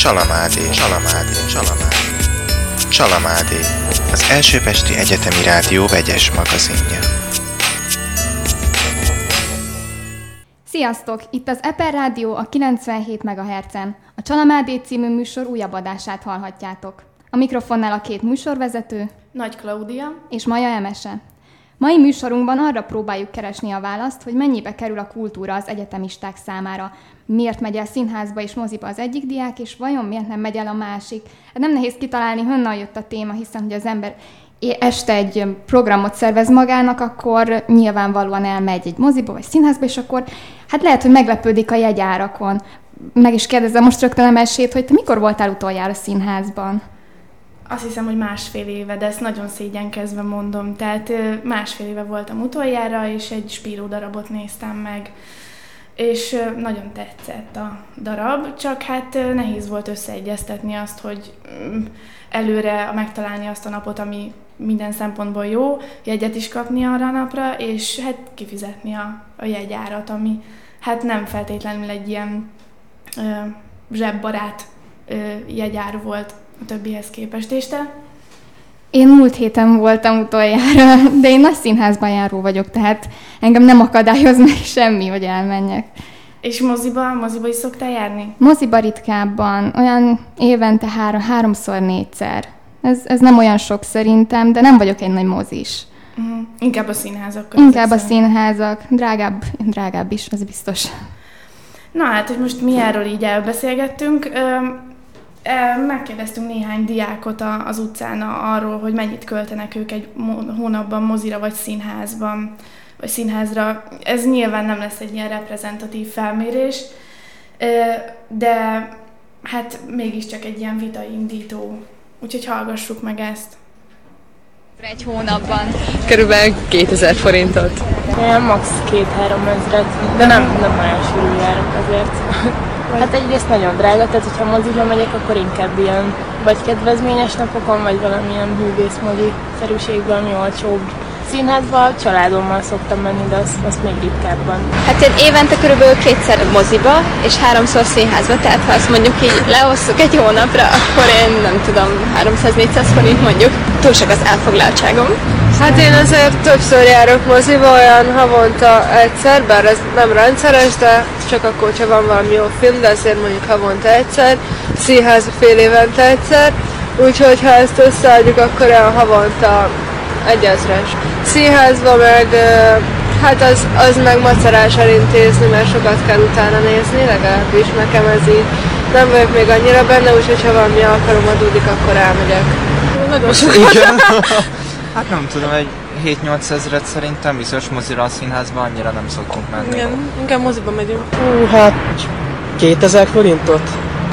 Csalamádé, az Elsőpesti Egyetemi Rádió vegyes magazinja. Sziasztok! Itt az Eper Rádió a 97 MHz-en. A Csalamádé című műsor újabb adását hallhatjátok. A mikrofonnál a két műsorvezető, Nagy Klaudia és Maja Emese. Mai műsorunkban arra próbáljuk keresni a választ, hogy mennyibe kerül a kultúra az egyetemisták számára. Miért megy el színházba és moziba az egyik diák, és vajon miért nem megy el a másik? Nem nehéz kitalálni, honnan jött a téma, hiszen hogy az ember este egy programot szervez magának, akkor nyilvánvalóan elmegy egy moziba vagy színházba, és akkor hát lehet, hogy meglepődik a jegyárakon. Meg is kérdezem most rögtön Emesét, hogy te mikor voltál utoljára színházban? Azt hiszem, hogy 1,5 éve, de ezt nagyon szégyenkezve mondom. Tehát 1,5 éve voltam utoljára, és egy Spiró darabot néztem meg. És nagyon tetszett a darab, csak hát nehéz volt összeegyeztetni azt, hogy előre megtalálni azt a napot, ami minden szempontból jó, jegyet is kapni arra a napra, és hát kifizetni a jegyárat, ami hát nem feltétlenül egy ilyen zsebbarát jegyár volt a többihez képest. És te? Én múlt héten voltam utoljára, de én nagy színházban járó vagyok, tehát engem nem akadályoz meg semmi, hogy elmenjek. És moziba is szoktál járni? Moziba ritkábban, olyan évente 3-4-szer. Ez nem olyan sok szerintem, de nem vagyok egy nagy mozis. Inkább a színházak. Inkább a színházak. Drágább is, az biztos. Na hát, hogy most mi erről így elbeszélgettünk. Megkérdeztünk néhány diákot az utcán arról, hogy mennyit költenek ők egy hónapban mozira vagy színházra. Ez nyilván nem lesz egy ilyen reprezentatív felmérés, de hát mégiscsak egy ilyen vitaindító. Úgyhogy hallgassuk meg ezt. Egy hónapban. Körülbelül 2000 forintot. Ilyen max. 2-3 ezret, de nem olyan sűrű járok azért. Hát egyrészt nagyon drága, tehát hogyha moziba megyek, akkor inkább ilyen vagy kedvezményes napokon, vagy valamilyen hűvészmozi-szerűségben, ami olcsóbb. Színházba családommal szoktam menni, de azt még ritkábban. Hát én évente körülbelül 2-szer moziba, és 3-szor színházba, tehát ha azt mondjuk így lehosszuk egy hónapra, akkor én nem tudom, 300-400 forint mondjuk. Túl sok az elfoglaltságom. Hát én azért többször járok moziba, olyan havonta egyszer, bár ez nem rendszeres, de csak akkor, ha van valami jó film, de azért mondjuk havonta egyszer, színház fél évente egyszer, úgyhogy ha ezt összeadjuk, akkor olyan havonta 1000-es. Színházba meg, hát az meg macerás elintézni, mert sokat kell utána nézni, legalábbis nekem ez így. Nem vagyok még annyira benne, úgyhogy ha valami alkalom adódik, akkor elmegyek. Nagyon sokat. Igen. Hát nem tudom, egy 7-8 ezret szerintem biztos mozira a színházban annyira nem szoktunk menni. Igen, inkább moziba megyünk. Hát 2000 forintot?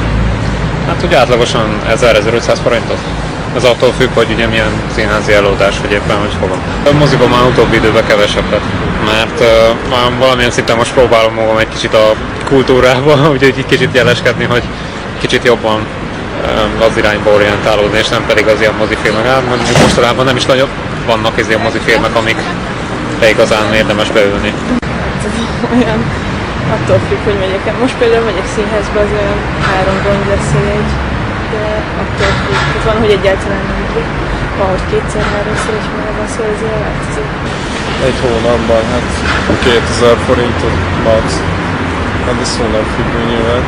Hát ugye átlagosan 1000-1500 forintot. Ez attól függ, hogy ugye milyen színházi előadás, hogy éppen hogy hova. A moziban már utóbbi időben kevesebbet, mert valamilyen szinten most próbálom magam egy kicsit a kultúrába, úgyhogy egy kicsit jeleskedni, hogy kicsit jobban az irányba orientálódni, és nem pedig az ilyen mozifilmek. Hát mondjuk mostanában nem is nagyon vannak ilyen mozifilmek, amikre igazán érdemes beülni. Olyan attól függ, hogy megyek el. Most például megyek színházba, az olyan 3 rongy lesz egy, de attól függ. Hát van, hogy egyáltalán nem függ. Van, hogy 2-3-szor is már van, szóval ez ilyen változik. Egy hónapban, hát 2000 forintot max. Hát ez hónap függő nyilván.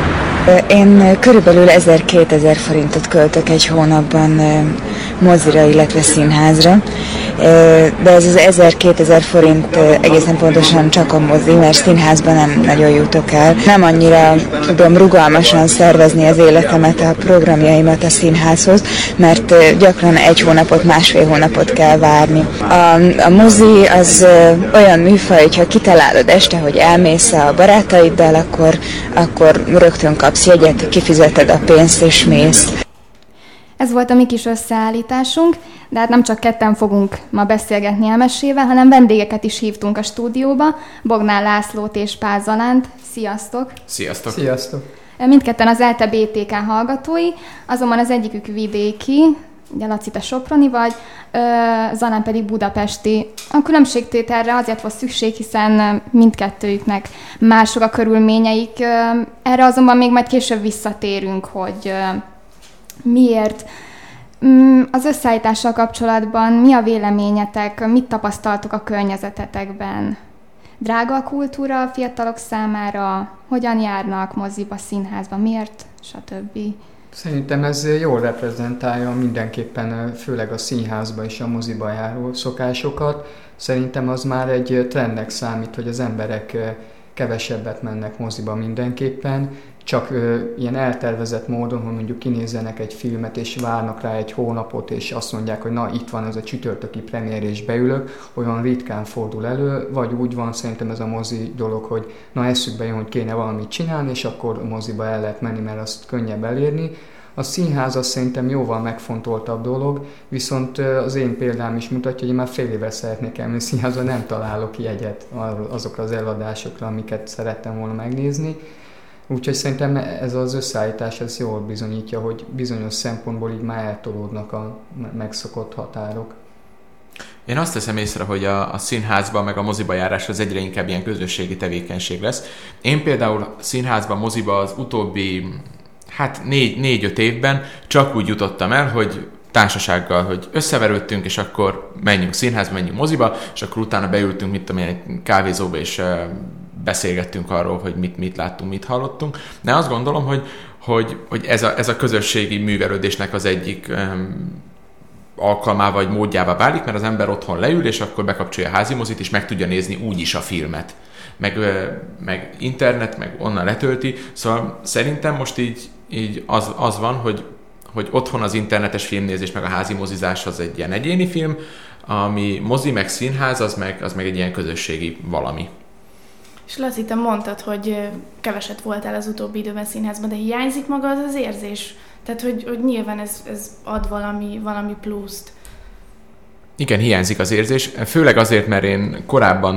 Én körülbelül 1000-2000 forintot költök egy hónapban mozira, illetve színházra, de ez az 1000-2000 forint egészen pontosan csak a mozi, mert színházban nem nagyon jutok el. Nem annyira tudom rugalmasan szervezni az életemet, a programjaimat a színházhoz, mert gyakran 1 hónapot, 1,5 hónapot kell várni. A mozi az olyan műfaj, hogyha kitalálod este, hogy elmész a barátaiddal, akkor rögtön kapsz jegyet, kifizeted a pénzt és mész. Ez volt a mi kis összeállításunk, de hát nem csak ketten fogunk ma beszélgetni Emesével, hanem vendégeket is hívtunk a stúdióba, Bognár Lászlót és Pál Zalánt. Sziasztok! Sziasztok! Sziasztok! Mindketten az ELTE BTK hallgatói, azonban az egyikük vidéki, ugye Laci, te soproni vagy, Zalán pedig budapesti. A különbségtételre azért volt szükség, hiszen mindkettőjüknek mások a körülményeik. Erre azonban még majd később visszatérünk, hogy miért. Az összeállítással kapcsolatban mi a véleményetek, mit tapasztaltok a környezetetekben? Drága a kultúra a fiatalok számára? Hogyan járnak moziba, színházba? Miért? Stb. Szerintem ez jól reprezentálja mindenképpen, főleg a színházba és a moziba járó szokásokat. Szerintem az már egy trendnek számít, hogy az emberek kevesebbet mennek moziba mindenképpen, csak ilyen eltervezett módon, hogy mondjuk kinézzenek egy filmet, és várnak rá egy hónapot, és azt mondják, hogy na, itt van ez a csütörtöki premier, és beülök, olyan ritkán fordul elő, vagy úgy van szerintem ez a mozi dolog, hogy na, eszükbe jön, hogy kéne valamit csinálni, és akkor moziba el lehet menni, mert azt könnyebb elérni. A színház az szerintem jóval megfontoltabb dolog, viszont az én példám is mutatja, hogy én már fél éve szeretnék elmenni színházba, nem találok jegyet azokra az előadásokra, amiket szerettem volna megnézni. Úgyhogy szerintem ez az összeállítás ez jól bizonyítja, hogy bizonyos szempontból így már eltolódnak a megszokott határok. Én azt teszem észre, hogy a színházban meg a moziba járás az egyre inkább ilyen közösségi tevékenység lesz. Én például színházban, moziba az utóbbi 4-5 évben csak úgy jutottam el, hogy társasággal, hogy összeverődtünk, és akkor menjünk színházba, menjünk moziba, és akkor utána beültünk, egy kávézóba, és beszélgettünk arról, hogy mit láttunk, mit hallottunk. De azt gondolom, hogy ez a közösségi művelődésnek az egyik alkalmává vagy módjává válik, mert az ember otthon leül, és akkor bekapcsolja a házi mozit, és meg tudja nézni úgyis a filmet. Meg internet, meg onnan letölti. Szóval szerintem most így az van, hogy otthon az internetes filmnézés, meg a házi mozizás az egy ilyen egyéni film, ami mozi, meg színház, az meg egy ilyen közösségi valami. És Laci, te mondtad, hogy keveset voltál az utóbbi időben színházban, de hiányzik maga az érzés? Tehát, hogy nyilván ez ad valami pluszt. Igen, hiányzik az érzés, főleg azért, mert én korábban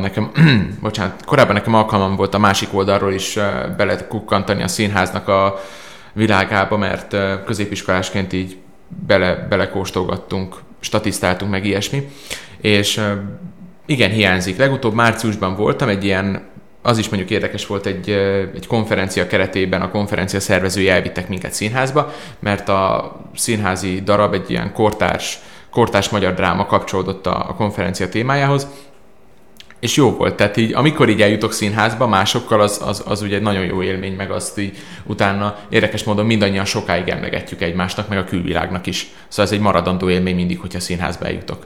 nekem alkalmam volt a másik oldalról is belekukkantani a színháznak a világába, mert középiskolásként így belekóstolgattunk, statisztáltunk meg ilyesmi, és igen, hiányzik. Legutóbb márciusban voltam egy ilyen, az is mondjuk érdekes volt, egy konferencia keretében a konferencia szervezői elvittek minket színházba, mert a színházi darab egy ilyen kortárs magyar dráma kapcsolódott a konferencia témájához, és jó volt, tehát így, amikor így eljutok színházba másokkal, az ugye egy nagyon jó élmény, meg azt így utána érdekes módon mindannyian sokáig emlegetjük egymásnak, meg a külvilágnak is. Szóval ez egy maradandó élmény mindig, hogyha színházba eljutok.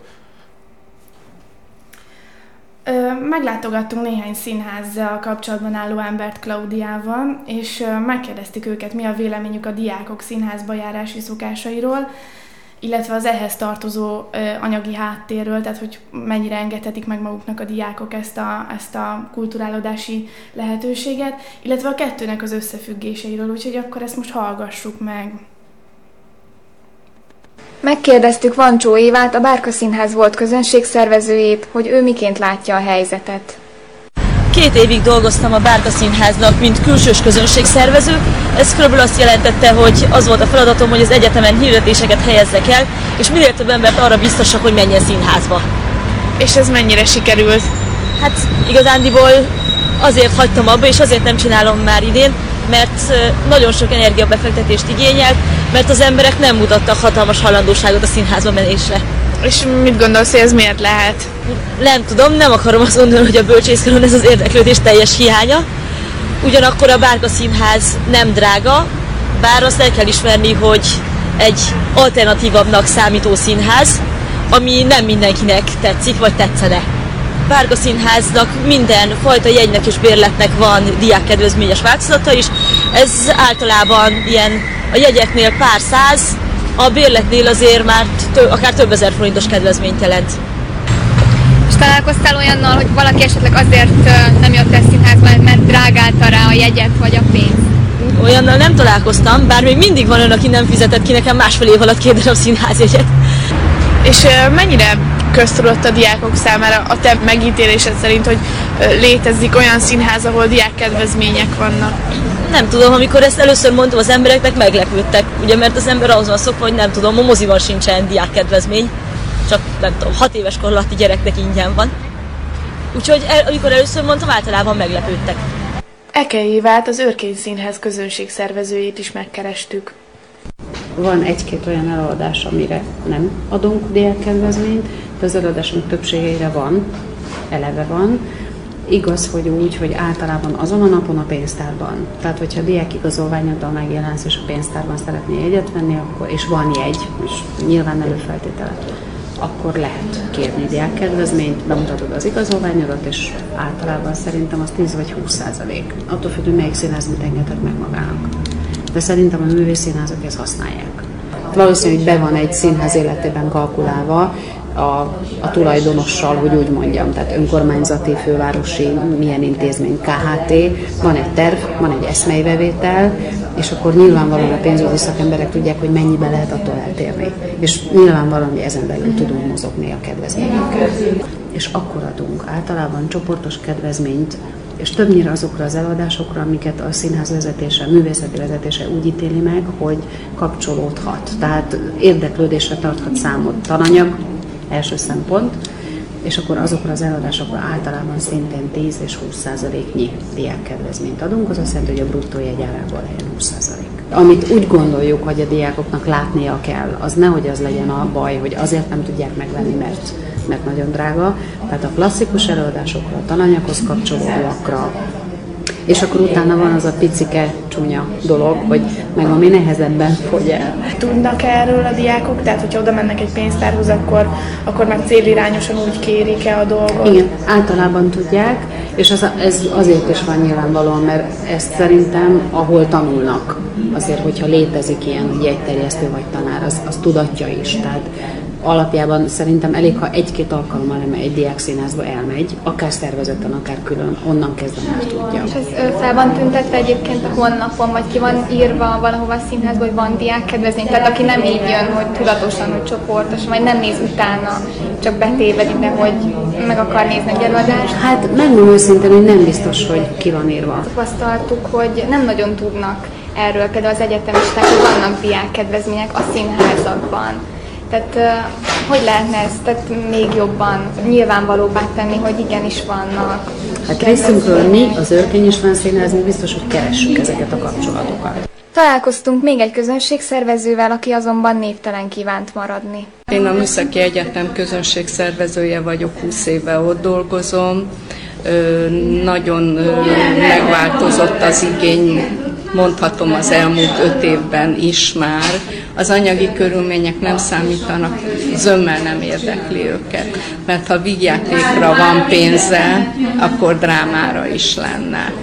Meglátogattunk néhány színházzal kapcsolatban álló embert Klaudiával, és megkérdeztük őket, mi a véleményük a diákok színházba járási szokásairól, illetve az ehhez tartozó anyagi háttérről, tehát hogy mennyire engedhetik meg maguknak a diákok ezt a kulturálódási lehetőséget, illetve a kettőnek az összefüggéseiről, úgyhogy akkor ezt most hallgassuk meg. Megkérdeztük Vancsó Évát, a Bárka Színház volt közönségszervezőjét, hogy ő miként látja a helyzetet. 2 évig dolgoztam a Bárka Színháznak, mint külsős közönségszervező. Ez körülbelül azt jelentette, hogy az volt a feladatom, hogy az egyetemen hirdetéseket helyezzek el, és minél több embert arra biztosak, hogy menjen színházba. És ez mennyire sikerült? Hát igazándiból azért hagytam abba, és azért nem csinálom már idén, mert nagyon sok energiabefektetést igényelt, mert az emberek nem mutattak hatalmas hajlandóságot a színházba menésre. És mit gondolsz, hogy ez miért lehet? Nem tudom, nem akarom azt mondani, hogy a bölcsészkaron ez az érdeklődés teljes hiánya. Ugyanakkor a Bárka Színház nem drága, bár azt el kell ismerni, hogy egy alternatívabbnak számító színház, ami nem mindenkinek tetszik, vagy tetszene. Bárka Színháznak minden fajta jegynek és bérletnek van diákkedvezményes változata is. Ez általában ilyen a jegyeknél pár száz, a bérletnél azért már akár több ezer forintos kedvezményt jelent. És találkoztál olyannal, hogy valaki esetleg azért nem jött el színházba, mert drágálta rá a jegyet vagy a pénzt? Olyannal nem találkoztam, bár még mindig van olyan, aki nem fizetett ki nekem másfél év alatt 2 darab színházjegyet. És mennyire köztudott a diákok számára a te megítélésed szerint, hogy létezik olyan színház, ahol diákkedvezmények vannak? nem tudom, amikor ezt először mondtam az embereknek, meglepődtek. Ugye, mert az ember ahhoz van szokva, hogy nem tudom, a moziban sincsen diákkedvezmény, csak nem tudom, 6 éves kor alatti gyereknek ingyen van. Úgyhogy amikor először mondtam, általában meglepődtek. Ekei Évát, az Őrkény Színház közönségszervezőjét is megkerestük. Van egy-két olyan előadás, amire nem adunk diákkedvezményt, de az előadásunk többségeire van, eleve van. Igaz, hogy úgy, hogy általában azon a napon a pénztárban. Tehát, hogyha diákigazolványoddal megjelensz, és a pénztárban szeretnél jegyet venni, akkor, és van jegy, és nyilván előfeltétele, akkor lehet kérni diákkedvezményt, bemutatod az igazolványodat, és általában szerintem az 10 vagy 20%. Attól függ, hogy melyik színház mit engedhet meg magának. De szerintem a művészszínházak ezt használják. Valószínű, hogy be van egy színház életében kalkulálva a tulajdonossal, hogy úgy mondjam, tehát önkormányzati, fővárosi, milyen intézmény, KHT, van egy terv, van egy eszmeibevétel, és akkor nyilvánvalóan a pénzügyi szakemberek tudják, hogy mennyibe lehet attól eltérni. És nyilvánvalóan, hogy ezen belül tudunk mozogni a kedvezményekkel. És akkor adunk általában csoportos kedvezményt, és többnyire azokra az előadásokra, amiket a színház vezetése, művészeti vezetése úgy ítéli meg, hogy kapcsolódhat. Tehát érdeklődésre tarthat számot tananyag, első szempont, és akkor azokra az előadásokra általában szintén 10 és 20%-nyi diákkedvezményt adunk, az azt jelenti, hogy a bruttó jegyárából legyen 20%. Amit úgy gondoljuk, hogy a diákoknak látnia kell, az nehogy az legyen a baj, hogy azért nem tudják megvenni, mert nagyon drága. Tehát a klasszikus előadásokra, a tananyaghoz kapcsolódóakra, és akkor utána van az a picike csúnya dolog, hogy meg ami nehezebben fogy el. Tudnak erről a diákok? Tehát, hogyha oda mennek egy pénztárhoz, akkor meg célirányosan úgy kérik-e a dolgot? Igen, általában tudják, és ez azért is van nyilvánvalóan, mert ezt szerintem, ahol tanulnak, azért, hogyha létezik ilyen, hogy jegyterjesztő vagy tanár, az tudatja is. Tehát alapjában szerintem elég, ha egy-két alkalommal egy diákszínházba elmegy, akár szervezetten, akár külön, onnan kezdve már tudja. És ez fel van tüntetve egyébként a honlapon, vagy ki van írva valahova a színházba, hogy van diákkedvezmény? Tehát aki nem így jön, hogy tudatosan, hogy csoportosan, vagy nem néz utána, csak betéved ide, hogy meg akar nézni egy előadást? Hát megmondom őszintén, hogy nem biztos, hogy ki van írva. Tapasztaltuk, hogy nem nagyon tudnak erről, például az egyetemisták, hogy vannak diákkedvezmények a színházakban. Tehát hogy lehetne ezt még jobban nyilvánvalóbbá tenni, hogy igenis vannak? Hát részünkről mi, az Őrkény István Színház, mi biztos, hogy keressük ezeket a kapcsolatokat. Találkoztunk még egy közönségszervezővel, aki azonban névtelen kívánt maradni. Én a Műszaki Egyetem közönségszervezője vagyok, 20 éve ott dolgozom. Nagyon megváltozott az igény, mondhatom az elmúlt 5 évben is már. Az anyagi körülmények nem számítanak, zömmel nem érdekli őket. Mert ha vígjátékra van pénze, akkor drámára is lenne.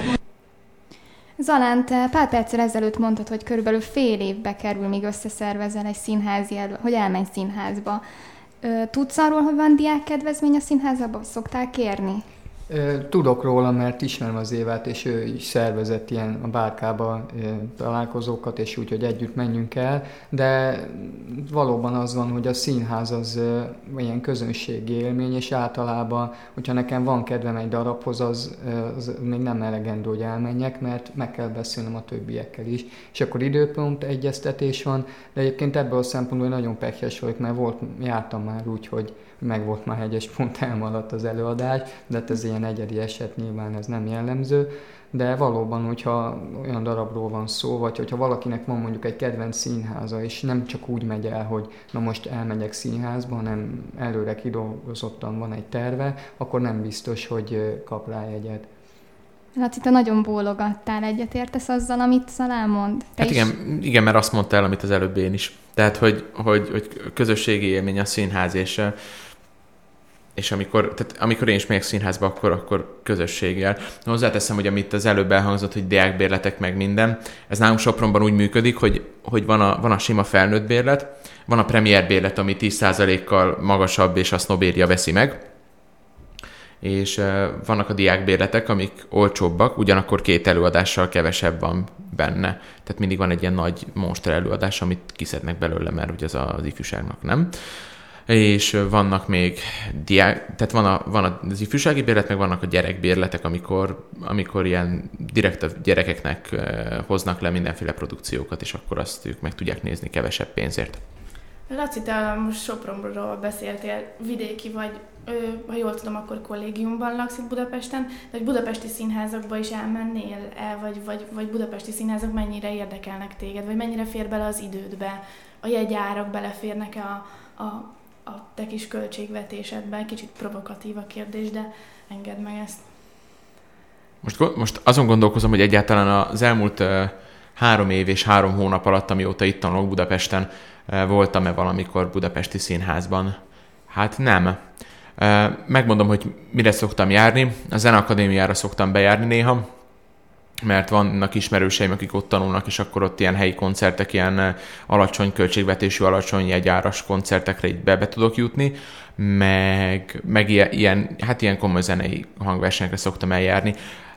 Zalán, te pár perccel ezelőtt mondtad, hogy körülbelül fél évbe kerül, míg összeszervezel egy színházi hogy elmenj színházba. Tudsz arról, hogy van diákkedvezmény a színházba, vagy szoktál kérni? Tudok róla, mert ismerem az Évát, és ő is szervezett ilyen a Bárkába találkozókat, és úgy, hogy együtt menjünk el, de valóban az van, hogy a színház az ilyen közönségi élmény, és általában, hogyha nekem van kedvem egy darabhoz, az még nem elegendő, hogy elmenjek, mert meg kell beszélnem a többiekkel is, és akkor időpont egyeztetés van, de egyébként ebből a szempontból nagyon pekhes vagyok, mert jártam már úgy, hogy meg volt már egyes pont elmaradt az előadás, de hát ez ilyen egyedi eset, nyilván ez nem jellemző, de valóban, hogyha olyan darabról van szó, vagy hogyha valakinek van mondjuk egy kedvenc színháza, és nem csak úgy megy el, hogy na most elmegyek színházba, hanem előre kidolgozottan van egy terve, akkor nem biztos, hogy kap rá jegyet. Laci, te nagyon bólogattál, egyetértesz azzal, amit Zalán mond? Hát igen, mert azt mondta el, amit az előbb én is. Tehát, hogy közösségi élmény a színház, és amikor én is megyek színházba, akkor közösséggel. Hozzáteszem, hogy amit az előbb elhangzott, hogy diákbérletek meg minden, ez nálunk Sopronban úgy működik, hogy van a sima felnőtt bérlet, van a premier bérlet, ami 10%-kal magasabb, és a sznobéria veszi meg, és vannak a diákbérletek, amik olcsóbbak, ugyanakkor 2 előadással kevesebb van benne. Tehát mindig van egy ilyen nagy monster előadás, amit kiszednek belőle, mert ugye az ifjúságnak nem. és vannak még tehát van az ifjúsági bérlet, meg vannak a gyerekbérletek, amikor ilyen direkt a gyerekeknek hoznak le mindenféle produkciókat, és akkor azt ők meg tudják nézni kevesebb pénzért. Laci, te most Sopronról beszéltél, vidéki vagy, ha jól tudom, akkor kollégiumban laksz itt Budapesten, de hogy budapesti színházakba is elmennél el, vagy budapesti színházak mennyire érdekelnek téged, vagy mennyire fér bele az idődbe, a jegyárak beleférnek-e a te kis költségvetésedbe? Kicsit provokatív a kérdés, de engedd meg ezt. Most azon gondolkozom, hogy egyáltalán az elmúlt 3 év és 3 hónap alatt, amióta itt tanulok Budapesten, voltam-e valamikor budapesti színházban? Hát nem. Megmondom, hogy mire szoktam járni. A Zeneakadémiára szoktam bejárni néha, mert vannak ismerőseim, akik ott tanulnak, és akkor ott ilyen helyi koncertek, ilyen alacsony költségvetésű, alacsony jegyáras koncertekre így be tudok jutni, meg ilyen komoly zenei hangversenyekre szoktam eljárni.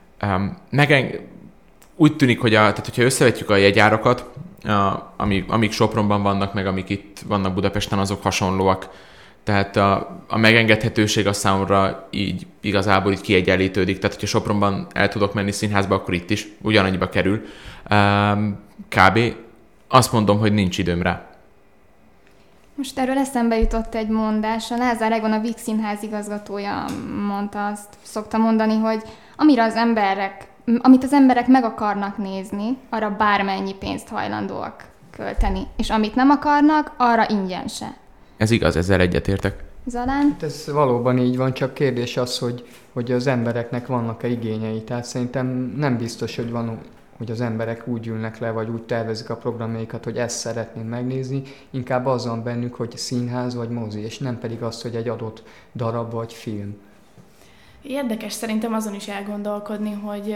Úgy tűnik, hogy tehát hogyha összevetjük a jegyárakat, amik Sopronban vannak, meg amik itt vannak Budapesten, azok hasonlóak. Tehát a megengedhetőség a számomra így igazából így kiegyenlítődik. Tehát, hogyha Sopronban el tudok menni színházba, akkor itt is ugyanannyiba kerül. Kb. Azt mondom, hogy nincs időm rá. Most erről eszembe jutott egy mondás. A Lázár Egon, a Víg Színház igazgatója mondta, azt szokta mondani, hogy amit az emberek meg akarnak nézni, arra bármennyi pénzt hajlandóak költeni. És amit nem akarnak, arra ingyen se. Ez igaz, ezzel egyetértek. Zalán? Hát ez valóban így van, csak kérdés az, hogy az embereknek vannak-e igényei. Tehát szerintem nem biztos, hogy az emberek úgy ülnek le, vagy úgy tervezik a programjaikat, hogy ezt szeretném megnézni. Inkább az van bennük, hogy színház vagy mozi, és nem pedig az, hogy egy adott darab vagy film. Érdekes szerintem azon is elgondolkodni, hogy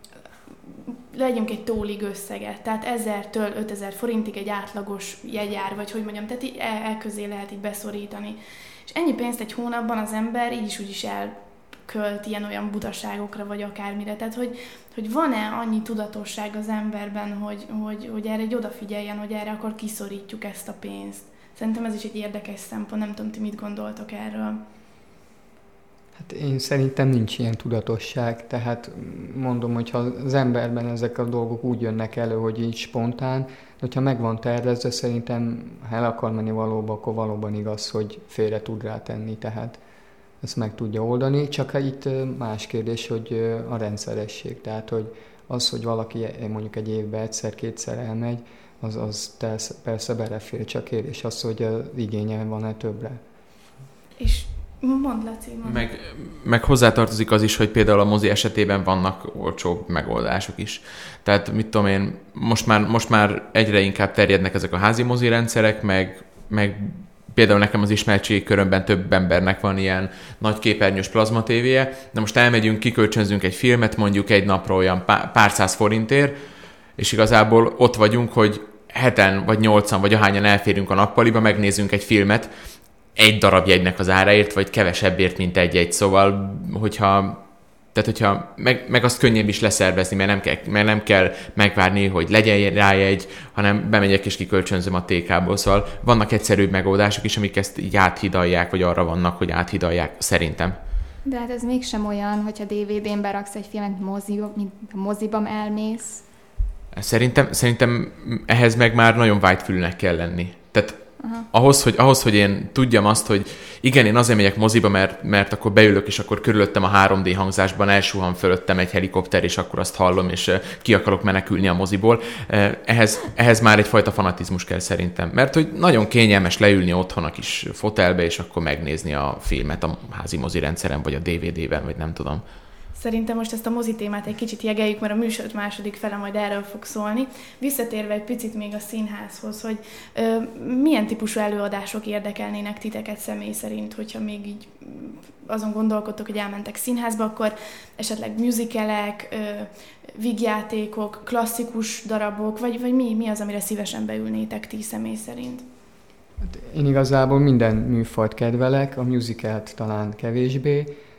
legyünk egy tólig összeget, tehát 1000-től 5000 forintig egy átlagos jegyár, vagy hogy mondjam, tehát így elközé lehet így beszorítani. És ennyi pénzt egy hónapban az ember így is úgy is elkölt ilyen-olyan butaságokra, vagy akármire. Tehát, hogy van-e annyi tudatosság az emberben, hogy erre egy odafigyeljen, hogy erre akkor kiszorítjuk ezt a pénzt. Szerintem ez is egy érdekes szempont, nem tudom, ti mit gondoltok erről. Hát én szerintem nincs ilyen tudatosság, tehát mondom, hogyha az emberben ezek a dolgok úgy jönnek elő, hogy így spontán, hogyha meg van tervezve, szerintem ha el akar menni valóba, akkor valóban igaz, hogy félre tud rá tenni, tehát ezt meg tudja oldani, csak itt más kérdés, hogy a rendszeresség, tehát hogy valaki mondjuk egy évben egyszer-kétszer elmegy, az persze belefér, csak kérdés az, hogy az igénye van-e többre. És mondd, Laci, mondd. Meg hozzátartozik az is, hogy például a mozi esetében vannak olcsóbb megoldások is. Tehát mit tudom én, most már egyre inkább terjednek ezek a házi mozi rendszerek, meg például nekem az ismertségi körömben több embernek van ilyen nagy képernyős plazma tévéje, de most elmegyünk, kikölcsönzünk egy filmet, mondjuk egy napra olyan pár száz forintért, és igazából ott vagyunk, hogy 7-en vagy 8-an vagy ahányan elférünk a nappaliba, megnézzünk egy filmet, egy darab jegynek az áráért, vagy kevesebbért, mint egy jegy. Szóval, hogyha meg azt könnyebb is leszervezni, mert nem kell megvárni, hogy legyen rá jegy, hanem bemegyek és kikölcsönzöm a TK-ból. Szóval vannak egyszerűbb megoldások is, amik ezt így áthidalják, vagy arra vannak, hogy áthidalják, szerintem. De hát ez mégsem olyan, hogyha DVD-n beraksz egy filmet mint a moziban elmész. Szerintem ehhez meg már nagyon vágyfülűnek kell lenni. Tehát ahhoz, hogy én tudjam azt, hogy igen, én azért megyek moziba, mert akkor beülök, és akkor körülöttem a 3D hangzásban elsuhan fölöttem egy helikopter, és akkor azt hallom, és ki akarok menekülni a moziból. Ehhez már egyfajta fanatizmus kell szerintem. Mert hogy nagyon kényelmes leülni otthon a kis fotelbe, és akkor megnézni a filmet a házi mozi rendszeren, vagy a DVD-ben, vagy nem tudom. Szerintem most ezt a mozi témát egy kicsit jegeljük, mert a műsor második fele majd erről fog szólni. Visszatérve egy picit még a színházhoz, hogy milyen típusú előadások érdekelnének titeket személy szerint, hogyha még így azon gondolkodtok, hogy elmentek színházba, akkor esetleg musicalek, vígjátékok, klasszikus darabok, vagy mi az, amire szívesen beülnétek ti személy szerint? Én igazából minden műfajt kedvelek, a musicalt talán kevésbé,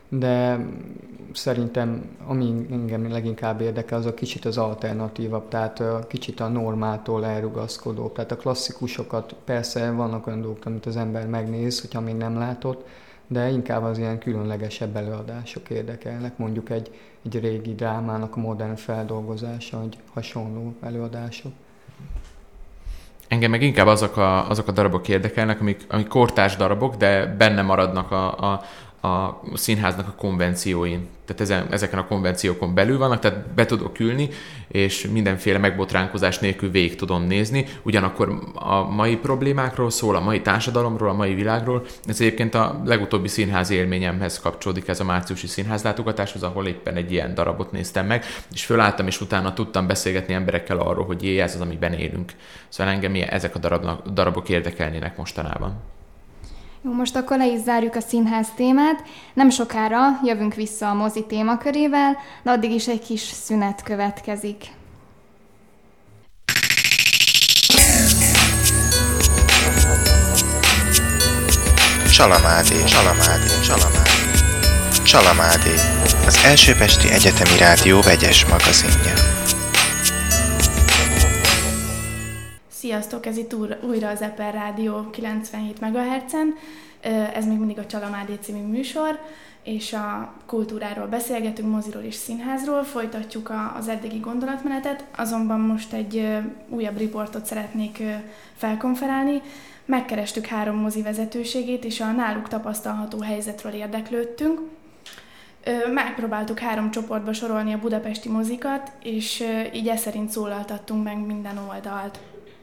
de szerintem ami engem leginkább érdekel, az a kicsit az alternatívabb, tehát kicsit a normától elrugaszkodó. Tehát a klasszikusokat persze vannak olyan dolgok, amit az ember megnéz, hogyha még nem látott, de inkább az ilyen különlegesebb előadások érdekelnek, mondjuk egy régi drámának a modern feldolgozása, vagy hasonló előadások. Engem meg inkább azok a darabok érdekelnek, amik kortárs darabok, de benne maradnak a színháznak a konvencióin. Tehát ezeken a konvenciókon belül vannak, tehát be tudok ülni, és mindenféle megbotránkozás nélkül végig tudom nézni. Ugyanakkor a mai problémákról szól, a mai társadalomról, a mai világról. Ez egyébként a legutóbbi színházi élményemhez kapcsolódik, ez a márciusi színházlátogatáshoz, ahol éppen egy ilyen darabot néztem meg, és fölálltam, és utána tudtam beszélgetni emberekkel arról, hogy ez az, amiben élünk. Szóval engem ezek a darabok érdekelnének mostanában. Jó, most akkor le is zárjuk a színház témát. Nem sokára jövünk vissza a mozi témakörével, de addig is egy kis szünet következik. Csalamádé, az Elsőpesti Egyetemi Rádió vegyes magazinja. Sziasztok, ez itt újra az Eper Rádió 97 MHz-en. Ez még mindig a Csalamádé című műsor, és a kultúráról beszélgetünk, moziról és színházról, folytatjuk az eddigi gondolatmenetet, azonban most egy újabb riportot szeretnék felkonferálni. Megkerestük 3 mozi vezetőségét, és a náluk tapasztalható helyzetről érdeklődtünk. Megpróbáltuk 3 csoportba sorolni a budapesti mozikat, és így ez szerint szólaltattunk meg minden oldalt.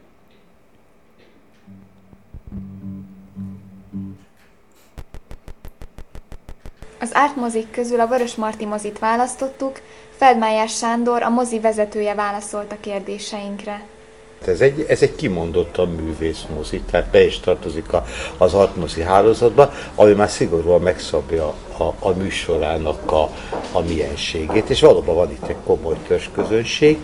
Az árt mozik közül a Vörösmarty mozit választottuk, Feldmayer Sándor, a mozi vezetője válaszolt a kérdéseinkre. Ez egy kimondottan művészmozi, tehát be is tartozik az artmozi hálózatba, ami már szigorúan megszabja a műsorának a mienségét, és valóban van itt egy komoly törzsközönség.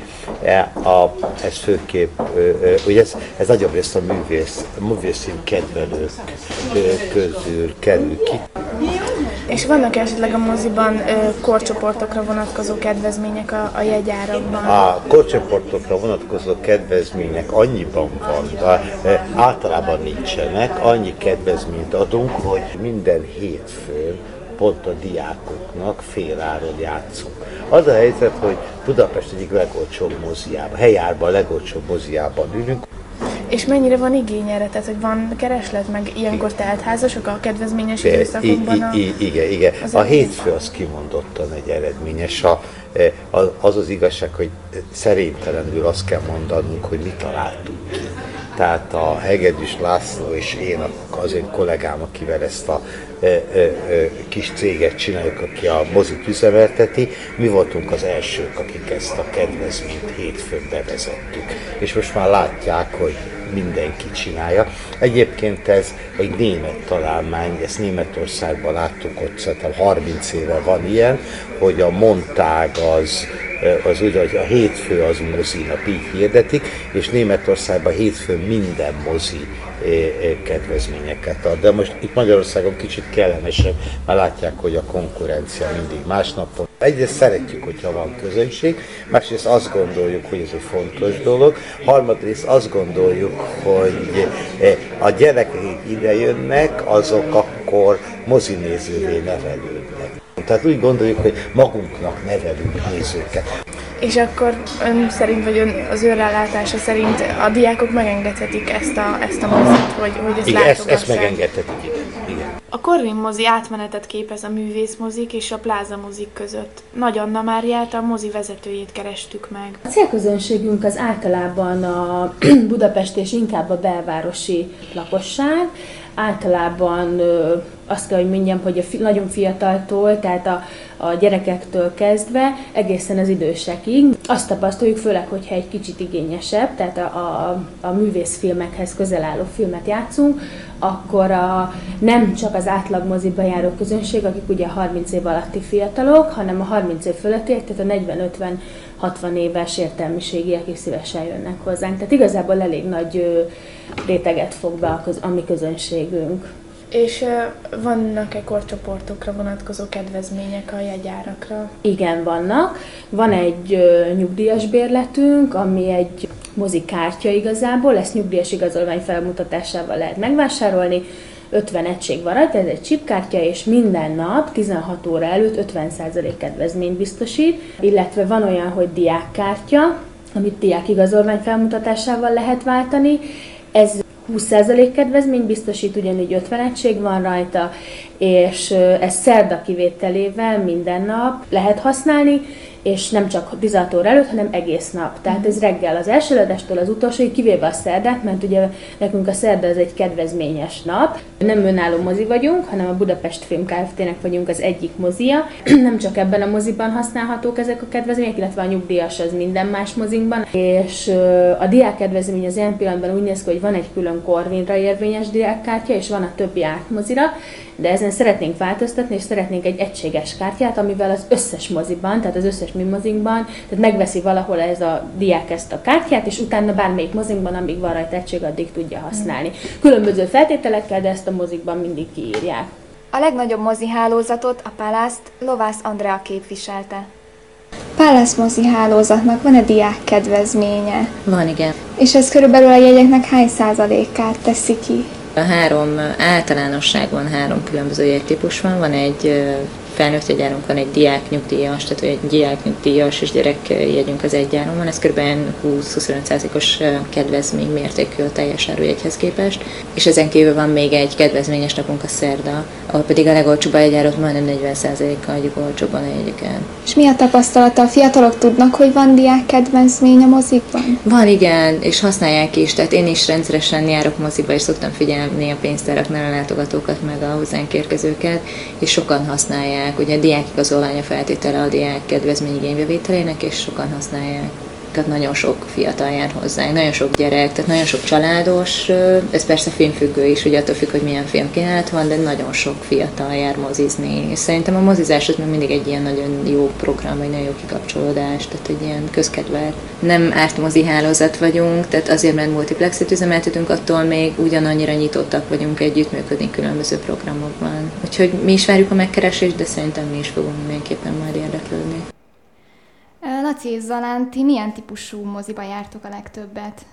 Ez főképp, ugye ez nagyobb részt a művészfilm kedvelők közül kerül ki. És vannak esetleg a moziban korcsoportokra vonatkozó kedvezmények a jegyárakban? A korcsoportokra vonatkozó kedvezmények annyiban van, általában nincsenek, annyi kedvezményt adunk, hogy minden hétfőn pont a diákoknak féláron játszunk. Az a helyzet, hogy Budapest egyik legolcsóbb moziában, helyárban legolcsóbb moziában ülünk. És mennyire van igény erre? Tehát, hogy van kereslet, meg ilyenkor teltházasok a kedvezményes időszakunkban? Igen. A hétfő az kimondottan egy eredményes. Az igazság, hogy szerénytelenül azt kell mondanunk, hogy mi találtuk ki. Tehát a Hegedűs László és én, az én kollégám, akivel ezt a kis céget csináljuk, aki a mozit üzemelteti, mi voltunk az elsők, akik ezt a kedvezményt hétfőn bevezettük. És most már látják, hogy mindenki csinálja. Egyébként ez egy német találmány, ezt Németországban láttuk, ott szerintem 30 éve van ilyen, hogy a mondtág az úgy, hogy a hétfő az mozinap, így hirdetik, és Németországban hétfőn minden mozi kedvezményeket ad. De most itt Magyarországon kicsit kellemesebb, mert látják, hogy a konkurencia mindig másnapon. Egyrészt szeretjük, hogyha van közönség, másrészt azt gondoljuk, hogy ez egy fontos dolog, harmadrészt azt gondoljuk, hogy a gyerekek ide jönnek, azok akkor mozinézővé nevelődnek. Tehát úgy gondoljuk, hogy magunknak nevelünk nézőket. És akkor ön szerint, vagy az ön rálátása szerint a diákok megengedhetik ezt a mozit, hogy ezt igen, látogassák? ezt megengedhetik, igen. A Corvin mozi átmenetet képez a művészmozik és a Pláza mozik között. Nagy Anna Máriát, a mozi vezetőjét kerestük meg. A célközönségünk az általában a Budapest és inkább a belvárosi lakosság. Általában azt kell, hogy mondjam, hogy nagyon fiataltól, tehát a gyerekektől kezdve egészen az idősekig. Azt tapasztaljuk, főleg, hogyha egy kicsit igényesebb, tehát a művészfilmekhez közel álló filmet játszunk, akkor nem csak az átlag moziba járó közönség, akik ugye 30 év alatti fiatalok, hanem a 30 év fölöttiek, tehát a 40-50-60 éves értelmiségiek is szívesen jönnek hozzánk. Tehát igazából elég nagy réteget fog be a mi közönségünk. És vannak-e korcsoportokra vonatkozó kedvezmények a jegyárakra? Igen, vannak. Van egy nyugdíjas bérletünk, ami egy mozikártya igazából, ezt nyugdíjas igazolvány felmutatásával lehet megvásárolni. 50 egység van rajta, ez egy chipkártya, és minden nap 16 óra előtt 50% kedvezményt biztosít, illetve van olyan, hogy diákkártya, amit diák igazolvány felmutatásával lehet váltani. Ez 20% kedvezményt biztosít, ugyanígy 50 egység van rajta, és ez szerda kivételével minden nap lehet használni, és nem csak 16 óra előtt, hanem egész nap. Tehát ez reggel az első előadástól az utolsóig, kivéve a szerdát, mert ugye nekünk a szerda az egy kedvezményes nap. Nem önálló mozi vagyunk, hanem a Budapest Film Kft-nek vagyunk az egyik mozia. Nem csak ebben a moziban használhatók ezek a kedvezmények, illetve a nyugdíjas az minden más mozinkban. És a diákkedvezmény az ilyen pillanatban úgy néz ki, hogy van egy külön Corvinra érvényes diákkártya, és van a többi átmozira, de ezen szeretnénk változtatni, és szeretnénk egy egységes kártyát, amivel az összes moziban, tehát az összes mi mozinkban, tehát megveszi valahol ez a diák ezt a kártyát, és utána bármelyik mozinkban, amíg van rajta egység, addig tudja használni. Különböző feltételekkel, de ezt a mozikban mindig kiírják. A legnagyobb mozi hálózatot, a Pálászt Lovász Andrea képviselte. Pálász mozi hálózatnak van-e diák kedvezménye? Van, igen. És ez körülbelül a jegyeknek hány százalékát teszi ki? A általánosságban 3 különböző jegytípus van. Van egy felnőtt jegyárunk, van egy diáknyugdíjas, tehát egy diáknyugdíjas és gyerekjegyünk az egy áron van. Ez kb. 20-25%-os kedvezmény mértékű a teljes árujegyhez képest. És ezen kívül van még egy kedvezményes napunk a szerda, ahol pedig a legolcsóbb a jegyárat majdnem 40%-kal adjuk olcsóbban a jegyeket. És mi a tapasztalata? A fiatalok tudnak, hogy van diák kedvezmény a mozikban? Van, igen, és használják is. Tehát én is rendszeresen járok moziba, és szoktam figyelni a pénztáraknál a látogatókat, meg a hozzánk érkezőket, és sokan használják. Ugye a diákigazolvány a feltétele a diák kedvezmény igénybevételének, és sokan használják. Tehát nagyon sok fiatal jár hozzánk, nagyon sok gyerek, tehát nagyon sok családos, ez persze filmfüggő is, ugye attól függ, hogy milyen filmkínálat van, de nagyon sok fiatal jár mozizni. És szerintem a mozizás az még mindig egy ilyen nagyon jó program, vagy nagyon jó kikapcsolódás, tehát egy ilyen közkedvelt. Nem ártmozi hálózat vagyunk, tehát azért, mert multiplexet üzemeltetünk, attól még ugyanannyira nyitottak vagyunk együttműködni különböző programokban. Úgyhogy mi is várjuk a megkeresést, de szerintem mi is fogunk mindenképpen majd érdeklődni. Laci és Zalán, ti milyen típusú moziba jártok a legtöbbet?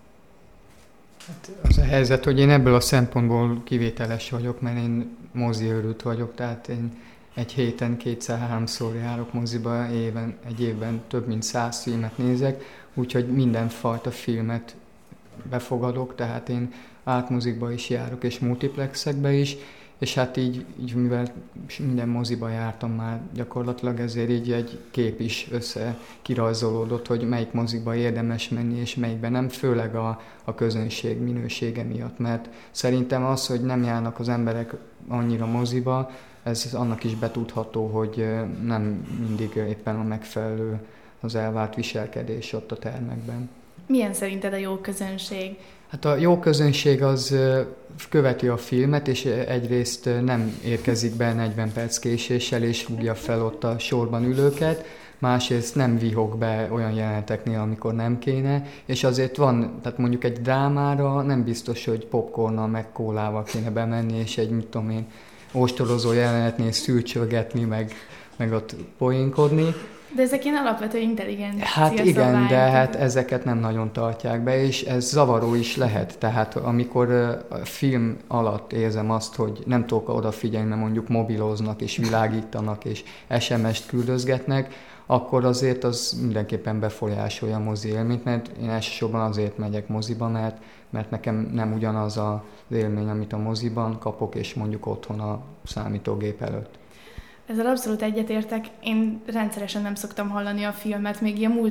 Hát az a helyzet, hogy én ebből a szempontból kivételes vagyok, mert én moziőrült vagyok, tehát én egy héten 2-3-szor járok moziba, egy évben több mint 100 filmet nézek, úgyhogy mindenfajta filmet befogadok, tehát én átmozikba is járok, és multiplexekbe is, és hát így mivel minden moziba jártam már gyakorlatilag, ezért így egy kép is kirajzolódott, hogy melyik moziba érdemes menni, és melyikben nem, főleg a közönség minősége miatt, mert szerintem az, hogy nem járnak az emberek annyira moziba, ez annak is betudható, hogy nem mindig éppen a megfelelő az elvárt viselkedés ott a termekben. Milyen szerinted a jó közönség? Hát a jó közönség az követi a filmet, és egyrészt nem érkezik be 40 perc késéssel, és rúgja fel ott a sorban ülőket, másrészt nem vihog be olyan jeleneteknél, amikor nem kéne, és azért van, tehát mondjuk egy drámára nem biztos, hogy popcornnal meg kólával kéne bemenni, és egy, mit tudom én, ostorozó jelenetnél szűrcsölgetni, meg ott poénkodni. De ezek ilyen alapvető intelligencia Hát igen, szabályok. de hát ezeket nem nagyon tartják be, és ez zavaró is lehet. Tehát amikor a film alatt érzem azt, hogy nem tudok odafigyelni, mert mondjuk mobiloznak, és világítanak, és SMS-t küldözgetnek, akkor azért az mindenképpen befolyásolja a mozi élményt, mert én elsősorban azért megyek moziba, mert nekem nem ugyanaz az élmény, amit a moziban kapok, és mondjuk otthon a számítógép előtt. Ezzel abszolút egyetértek. Én rendszeresen nem szoktam hallani a filmet, még ilyen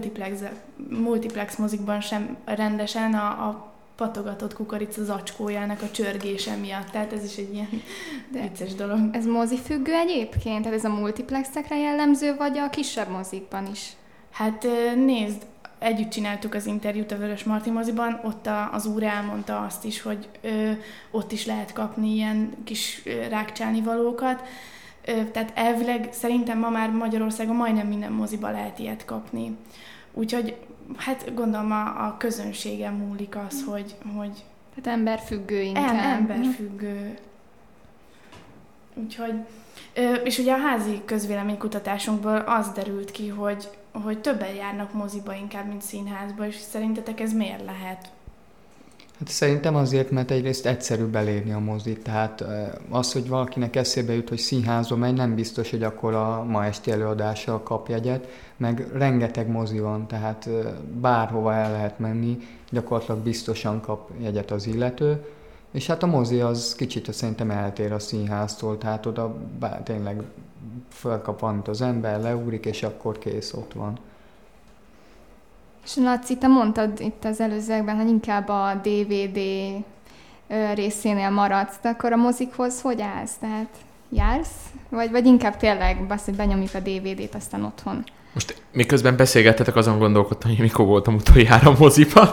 multiplex mozikban sem rendesen a patogatott kukorica zacskójának a csörgése miatt. Tehát ez is egy ilyen vicces dolog. Ez mozifüggő egyébként? Tehát ez a multiplexekre jellemző, vagy a kisebb mozikban is? Hát nézd, együtt csináltuk az interjút a Vörösmarty moziban, ott az úr elmondta azt is, hogy ott is lehet kapni ilyen kis rákcsálnivalókat. Tehát elvileg szerintem ma már Magyarországon majdnem minden moziba lehet ilyet kapni. Úgyhogy hát gondolom a közönségen múlik az, hogy... Tehát emberfüggő inkább. Emberfüggő. Úgyhogy, és ugye a házi közvéleménykutatásunkból az derült ki, hogy többen járnak moziba inkább, mint színházba, és szerintetek ez miért lehet? Hát szerintem azért, mert egyrészt egyszerűbb elérni a mozit, tehát az, hogy valakinek eszébe jut, hogy színházba megy, nem biztos, hogy akkor a ma esti előadással kap jegyet, meg rengeteg mozi van, tehát bárhova el lehet menni, gyakorlatilag biztosan kap jegyet az illető, és hát a mozi az kicsit szerintem eltér a színháztól, tehát oda tényleg felkap valamit az ember, leugrik, és akkor kész, ott van. És Laci, te mondtad itt az előzőekben, hogy inkább a DVD részénél maradsz, de akkor a mozikhoz hogy állsz? Tehát jársz? Vagy inkább tényleg azt, hogy benyomjuk a DVD-t aztán otthon? Most miközben beszélgettetek, azon gondolkodtam, hogy mikor voltam utoljára a moziban.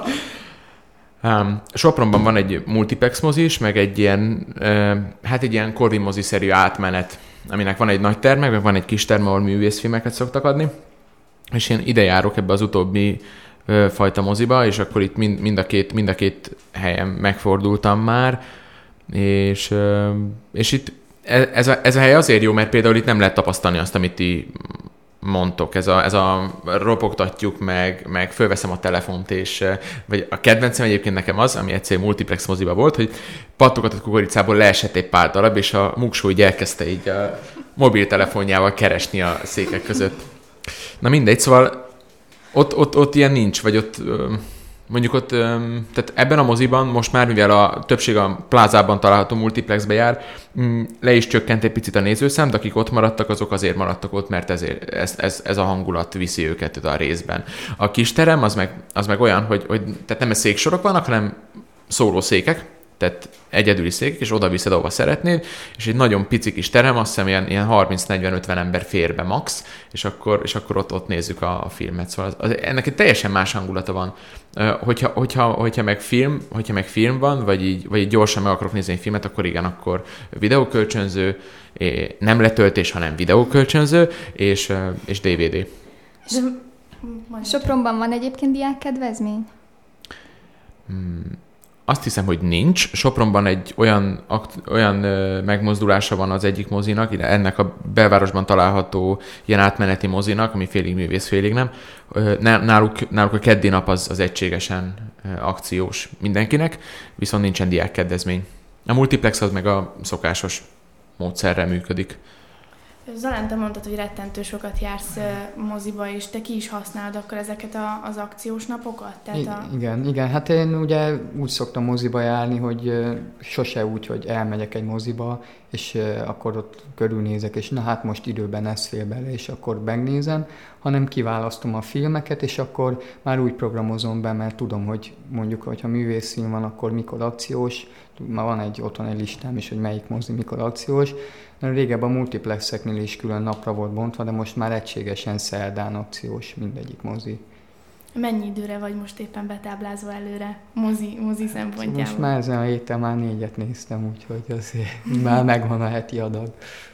Sopronban van egy multiplex mozi is, meg egy ilyen, egy ilyen Corvin mozi-szerű átmenet, aminek van egy nagy termek, meg van egy kis terme, ahol művészfilmeket szoktak adni. És én ide járok ebbe az utóbbi fajta moziba, és akkor itt mind a két helyen megfordultam már, és itt ez a hely azért jó, mert például itt nem lehet tapasztalni azt, amit ti mondtok, ez a ropogtatjuk meg fölveszem a telefont, és vagy a kedvencem egyébként nekem az, ami egyszer multiplex moziba volt, hogy pattogatott kukoricából leesett egy pár darab, és a mugsó így elkezdte így a mobiltelefonjával keresni a székek között. Na mindegy, szóval ott ilyen nincs, vagy ott mondjuk ott, tehát ebben a moziban most már, mivel a többség a plázában található multiplexbe jár, le is csökkent egy picit a nézőszám, de akik ott maradtak, azok azért maradtak ott, mert ez a hangulat viszi őket a részben. A kis terem az meg olyan, hogy tehát nem széksorok vannak, hanem székek, tehát egyedüli székek, és oda viszed, ahova szeretnéd, és egy nagyon pici kis terem, azt hiszem ilyen 30-40-50 ember fér be max, és akkor ott nézzük a filmet. Szóval ennek egy teljesen más hangulata van. Hogyha meg film van, vagy így gyorsan meg akarok nézni egy filmet, akkor igen, akkor videókölcsönző, nem letöltés, hanem videókölcsönző, és DVD. Sopronban van egyébként diákkedvezmény? Azt hiszem, hogy nincs. Sopronban egy olyan megmozdulása van az egyik mozinak, ennek a belvárosban található ilyen átmeneti mozinak, ami félig művész, félig nem. Náluk a keddi nap az egységesen akciós mindenkinek, viszont nincsen diákkedvezmény. A multiplex az meg a szokásos módszerrel működik. Zalán, te mondtad, hogy rettentő sokat jársz moziba, és te ki is használod akkor ezeket az akciós napokat? Tehát Igen. Hát én ugye úgy szoktam moziba járni, hogy sose úgy, hogy elmegyek egy moziba, és akkor ott körülnézek, és na hát most időben ez fél bele, és akkor megnézem, hanem kiválasztom a filmeket, és akkor már úgy programozom be, mert tudom, hogy mondjuk, hogyha művészfilm van, akkor mikor akciós, már van otthon egy listám is, hogy melyik mozi mikor akciós. Régebben a multiplexeknél is külön napra volt bontva, de most már egységesen szerdán akciós mindegyik mozi. Mennyi időre vagy most éppen betáblázva előre mozi szempontjából? Most már ezen a héten már 4-et néztem, úgyhogy azért már megvan a heti adag.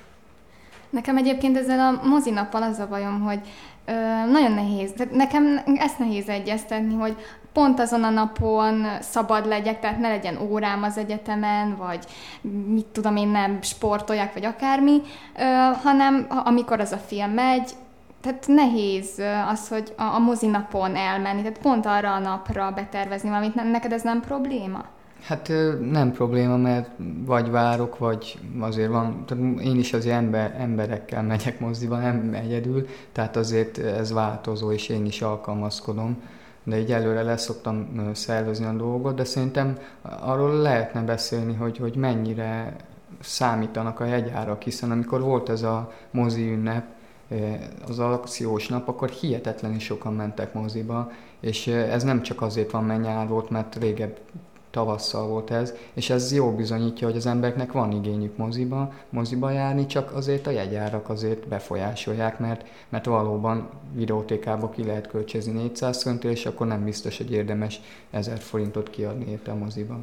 Nekem egyébként ezzel a mozinappal az a bajom, hogy nagyon nehéz. De nekem ezt nehéz egyeztetni, hogy pont azon a napon szabad legyek, tehát ne legyen órám az egyetemen, vagy mit tudom én, nem sportoljak, vagy akármi, hanem amikor az a film megy, tehát nehéz az, hogy a mozinapon elmenni, tehát pont arra a napra betervezni valamit. Neked ez nem probléma? Hát nem probléma, mert vagy várok, vagy azért van, én is azért emberekkel megyek moziba, nem egyedül, tehát azért ez változó, és én is alkalmazkodom. De így előre leszoktam szervezni a dolgot, de szerintem arról lehetne beszélni, hogy mennyire számítanak a jegyárak, hiszen amikor volt ez a mozi ünnep, az akciós nap, akkor hihetetlenül sokan mentek moziba, és ez nem csak azért van, mert nyár volt, mert régebb tavasszal volt ez, és ez jól bizonyítja, hogy az embereknek van igényük moziba járni, csak azért a jegyárak azért befolyásolják, mert valóban videótékába ki lehet kölcsözni 400 forintért, és akkor nem biztos, hogy érdemes 1000 forintot kiadni érte a moziba.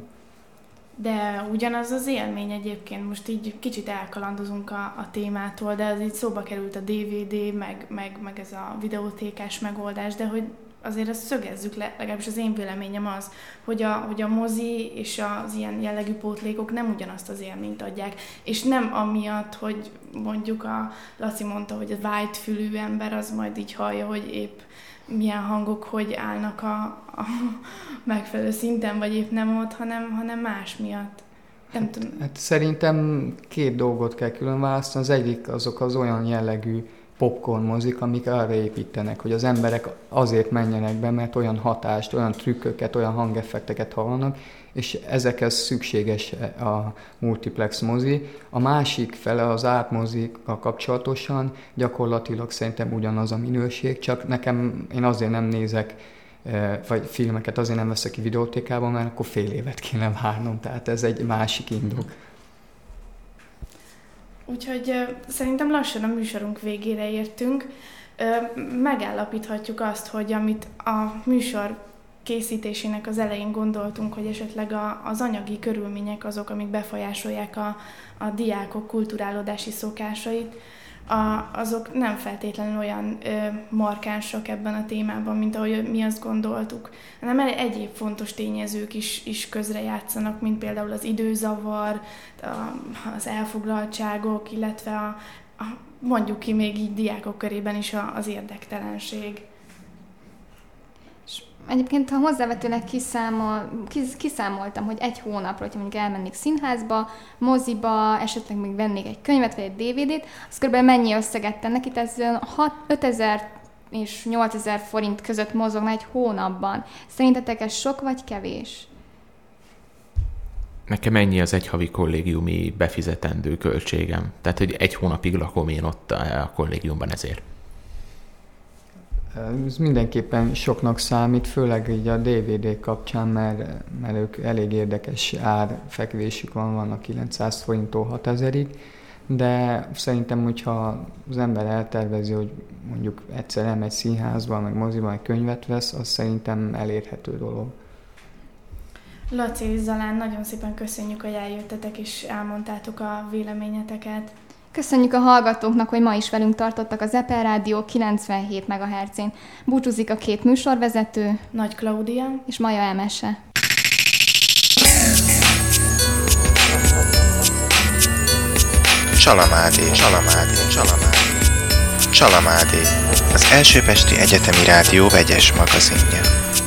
De ugyanaz az élmény egyébként, most így kicsit elkalandozunk a témától, de az így szóba került a DVD, meg ez a videótékás megoldás, de hogy azért ezt szögezzük le, legalábbis az én véleményem az, hogy a mozi és az ilyen jellegű pótlékok nem ugyanazt az élményt adják, és nem amiatt, hogy mondjuk a Laci mondta, hogy a white-fülű ember az majd így hallja, hogy épp milyen hangok hogy állnak a megfelelő szinten, vagy épp nem ott, hanem más miatt. Nem tudom. Hát szerintem két dolgot kell külön választani. Az egyik azok az olyan jellegű popcorn mozik, amik arra építenek, hogy az emberek azért menjenek be, mert olyan hatást, olyan trükköket, olyan hangeffekteket hallanak, és ezekhez szükséges a multiplex mozi. A másik fele az ártmozikkal kapcsolatosan gyakorlatilag szerintem ugyanaz a minőség, csak én azért nem nézek, vagy filmeket azért nem veszek ki videótékában, mert akkor fél évet kéne várnom, tehát ez egy másik indok. Úgyhogy szerintem lassan a műsorunk végére értünk. Megállapíthatjuk azt, hogy amit a műsor készítésének az elején gondoltunk, hogy esetleg az anyagi körülmények azok, amik befolyásolják a diákok kulturálódási szokásait, azok nem feltétlenül olyan markánsak ebben a témában, mint ahogy mi azt gondoltuk, hanem egyéb fontos tényezők is közrejátszanak, mint például az időzavar, az elfoglaltságok, illetve mondjuk ki még így diákok körében is az érdektelenség. Egyébként, ha hozzávetőleg kiszámoltam, hogy egy hónapra, hogyha mondjuk elmennék színházba, moziba, esetleg még vennék egy könyvet vagy egy DVD-t, az kb. Mennyi összeget tennek? Itt ez 5000 és 8000 forint között mozogna egy hónapban. Szerintetek ez sok vagy kevés? Nekem ennyi az egy havi kollégiumi befizetendő költségem. Tehát, hogy egy hónapig lakom én ott a kollégiumban ezért. Ez mindenképpen soknak számít, főleg így a DVD kapcsán, mert ők elég érdekes árfekvésük vannak 900 forinttól 6000-ig, de szerintem, hogyha az ember eltervezi, hogy mondjuk egyszer elmegy színházba, meg moziba, egy könyvet vesz, az szerintem elérhető dolog. Laci és Zalán, nagyon szépen köszönjük, hogy eljöttetek és elmondtátok a véleményeteket. Köszönjük a hallgatóknak, hogy ma is velünk tartottak az Eper Rádió 97 MHz-én. Búcsúzik a két műsorvezető, Nagy Klaudia és Maja Emese. Csalamádé, az Elsőpesti Egyetemi Rádió vegyes magazinja.